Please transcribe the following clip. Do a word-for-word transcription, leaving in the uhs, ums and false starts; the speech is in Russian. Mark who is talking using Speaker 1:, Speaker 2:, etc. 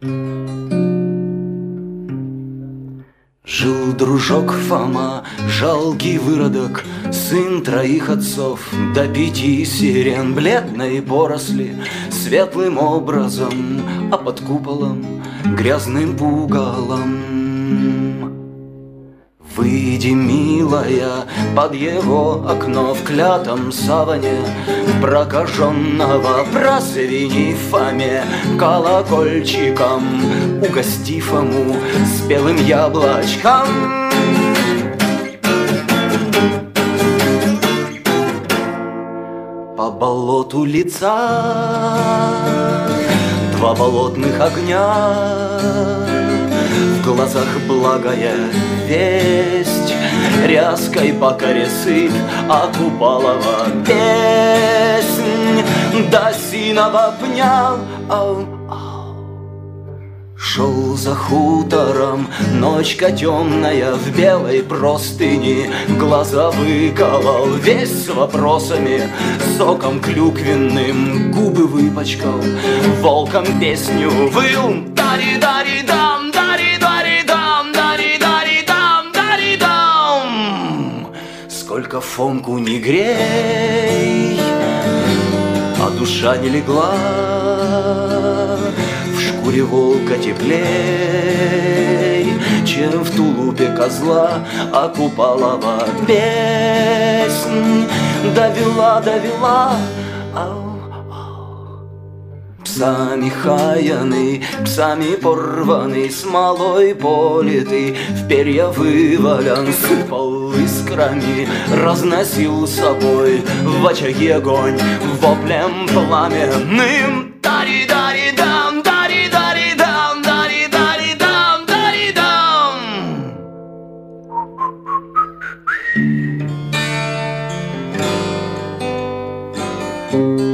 Speaker 1: Жил дружок Фома, жалкий выродок, сын троих отцов, до пяти сирен бледной поросли светлым образом, а под куполом грязным пугалом. Выйди, милая, под его окно в клятом саване прокаженного просвини Фоме колокольчиком, угости Фому спелым яблочком. По болоту лица два болотных огня, в глазах благая весть, ряской по коре сыпь, а Купалова песнь до синого пня. Ау, ау. Шел за хутором, ночка темная, в белой простыни глаза выколол, весь с вопросами, соком клюквенным губы выпачкал, волком песню выл. Дари-дари-дам, дари-дари-дам, дари-дари-дам, дари-дам. Сколько Фомку не грей, а душа не легла, в шкуре волка теплей, чем в тулупе козла, а Купалова песнь довела, довела. Ау. Псами хаяный, псами порванный, смолой политый, в перья вывалян, сыпал искрами, разносил собой в очаге огонь воплем пламенным. Дари-дари-дам, дари-дари-дам, дари-дари-дам, дари-дам. Thank you.